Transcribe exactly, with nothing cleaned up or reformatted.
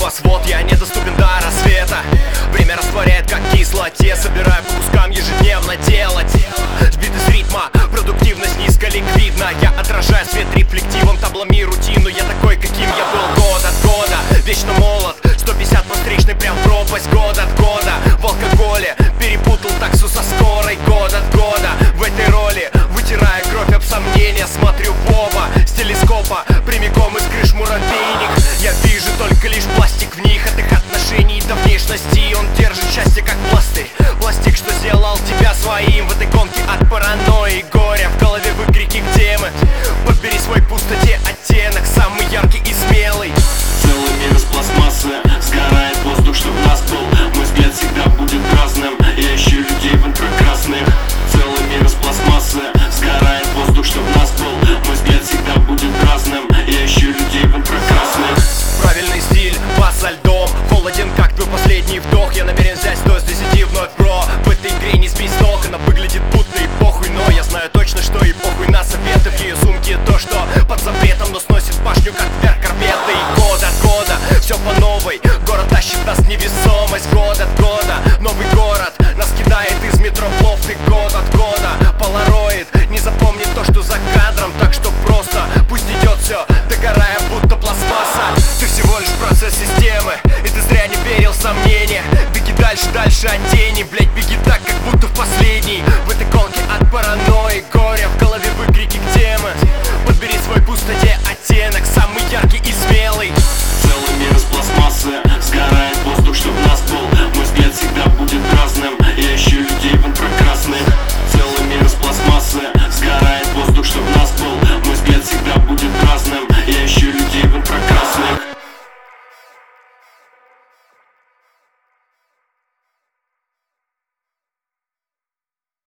небосвод, я недоступен до рассвета. Время растворяет как кислоте, собираю по кускам ежедневно делать. Сбитый с ритма, продуктивность низколиквидна. Я отражаю свет рефлективом, таблами рутину. Я такой, каким я был